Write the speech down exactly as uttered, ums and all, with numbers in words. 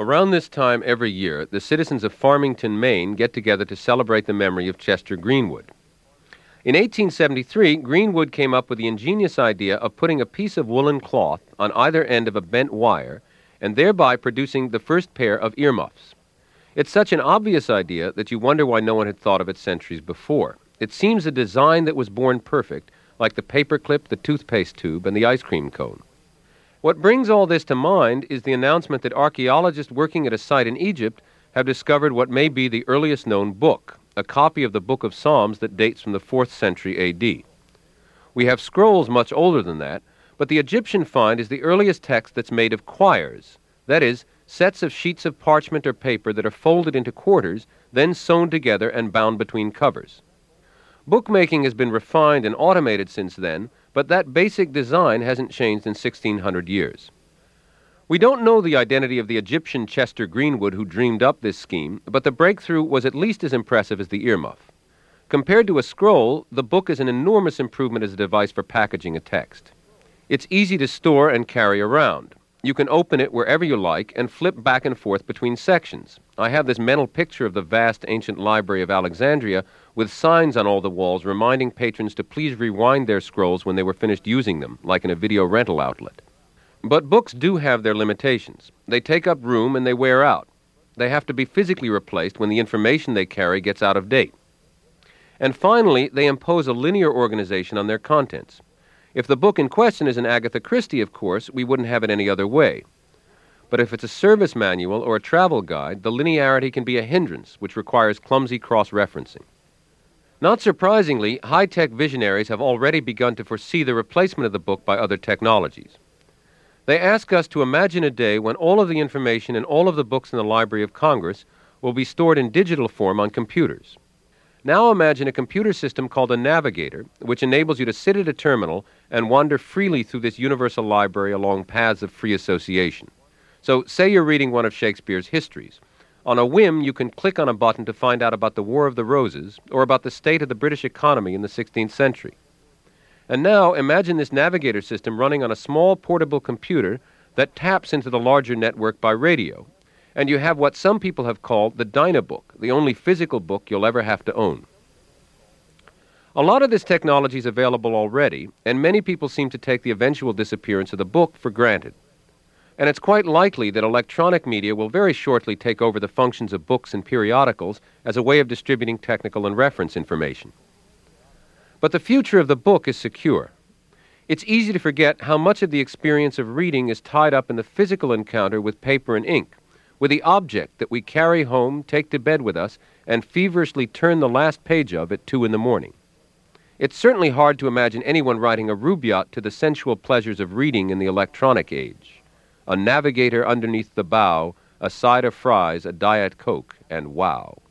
Around this time every year, the citizens of Farmington, Maine get together to celebrate the memory of Chester Greenwood. In eighteen seventy-three, Greenwood came up with the ingenious idea of putting a piece of woolen cloth on either end of a bent wire and thereby producing the first pair of earmuffs. It's such an obvious idea that you wonder why no one had thought of it centuries before. It seems a design that was born perfect, like the paperclip, the toothpaste tube, and the ice cream cone. What brings all this to mind is the announcement that archaeologists working at a site in Egypt have discovered what may be the earliest known book, a copy of the Book of Psalms that dates from the fourth century A D. We have scrolls much older than that, but the Egyptian find is the earliest text that's made of quires, that is, sets of sheets of parchment or paper that are folded into quarters, then sewn together and bound between covers. Bookmaking has been refined and automated since then, but that basic design hasn't changed in sixteen hundred years. We don't know the identity of the Egyptian Chester Greenwood who dreamed up this scheme, but the breakthrough was at least as impressive as the earmuff. Compared to a scroll, the book is an enormous improvement as a device for packaging a text. It's easy to store and carry around. You can open it wherever you like and flip back and forth between sections. I have this mental picture of the vast ancient library of Alexandria with signs on all the walls reminding patrons to please rewind their scrolls when they were finished using them, like in a video rental outlet. But books do have their limitations. They take up room and they wear out. They have to be physically replaced when the information they carry gets out of date. And finally, they impose a linear organization on their contents. If the book in question is an Agatha Christie, of course, we wouldn't have it any other way. But if it's a service manual or a travel guide, the linearity can be a hindrance, which requires clumsy cross-referencing. Not surprisingly, high-tech visionaries have already begun to foresee the replacement of the book by other technologies. They ask us to imagine a day when all of the information in all of the books in the Library of Congress will be stored in digital form on computers. Now imagine a computer system called a navigator, which enables you to sit at a terminal and wander freely through this universal library along paths of free association. So say you're reading one of Shakespeare's histories. On a whim, you can click on a button to find out about the War of the Roses or about the state of the British economy in the sixteenth century. And now imagine this navigator system running on a small portable computer that taps into the larger network by radio. And you have what some people have called the Dynabook, the only physical book you'll ever have to own. A lot of this technology is available already, and many people seem to take the eventual disappearance of the book for granted. And it's quite likely that electronic media will very shortly take over the functions of books and periodicals as a way of distributing technical and reference information. But the future of the book is secure. It's easy to forget how much of the experience of reading is tied up in the physical encounter with paper and ink, with the object that we carry home, take to bed with us, and feverishly turn the last page of at two in the morning. It's certainly hard to imagine anyone writing a rubaiyat to the sensual pleasures of reading in the electronic age. A navigator underneath the bow, a side of fries, a Diet Coke, and wow.